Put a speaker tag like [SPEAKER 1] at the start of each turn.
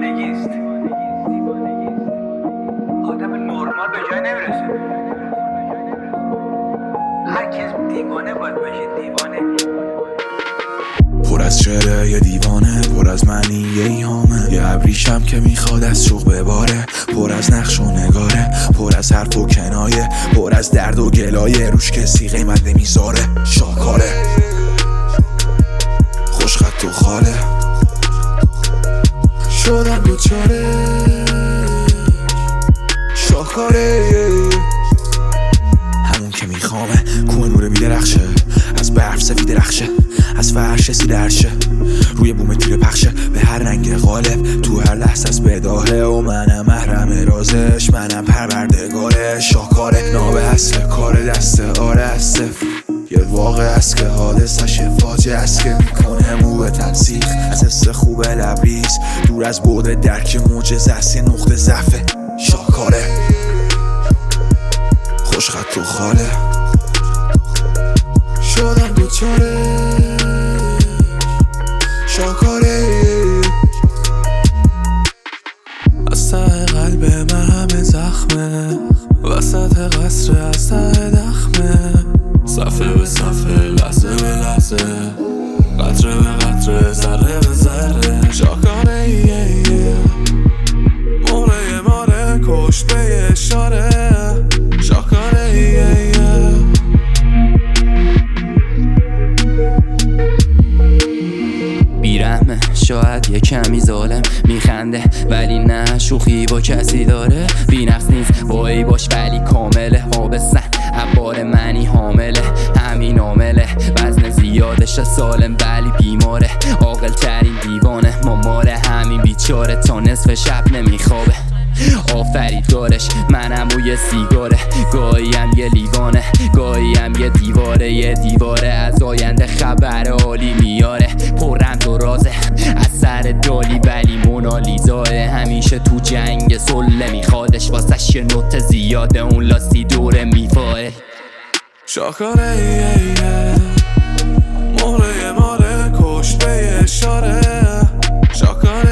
[SPEAKER 1] دیوانگیست. آدم نرمال به جای نمیرسه. هر کس دیوانه باید باشه. دیوانه
[SPEAKER 2] پر از شعره یه دیوانه، پر از معنی یه ایهامه، یه ابریشم که میخواد از شوق بباره، پر از نقش و نگاره، پر از حرف و کنایه، پر از درد و گلایه، روش کسی قیمت نمیذاره. شاکاره خوشخط و خاله، شدم دوچاره شاکاره، همون که میخوامه کوه نوره میدرخشه، از برف سفید رخشه، از فرش سیده عرشه، روی بوم تیر پخشه، به هر رنگ غالب، تو هر لحظه از بداهه، و منم محرم رازش، منم پروردگارش. شاکاره ناب اصل کار دست آره است، یه واقع است که حادثش فاجعه است که میکنه مو به تنسیق از حس خوب لبریز، دور از بعد درک معجزه است، یه نقطه ضعف. شاکاره خوشخط و خاله، شدم دوچاره شاکاره، از ته قلب من همه زخمه، وسط قصر از ته دخمه، صفحه به صفحه، لحظه به لحظه، قطره به قطره، ذره به ذره. شاکاره موره ماره کشت به اشاره. شاکاره
[SPEAKER 3] بیرحمه، شاید یه کمی ظالم، میخنده ولی نه شوخی با کسی داره، بی‌نقص نیست وای باش ولی کامله، آبستن عبار منی حامله، همین عامله، وزن زیادش سالم ولی بیماره، عاقل ترین دیوانه، ماماره همین بیچاره، تا نصف شب نمیخوابه، آفریدگارش منم و یه سیگاره، گاهیم یه لیوانه، گاهیم یه دیواره، یه دیواره از آینده خبر عالی میاره، پررمز و رازه از سر دالی ولی مونالیزاه، همیشه تو جنگ سله میخوادش، واسش یه نوت زیاده، اون لاسی دوره میفاه.
[SPEAKER 2] شاکاره مهره ماره کشت به اشاره. شاکاره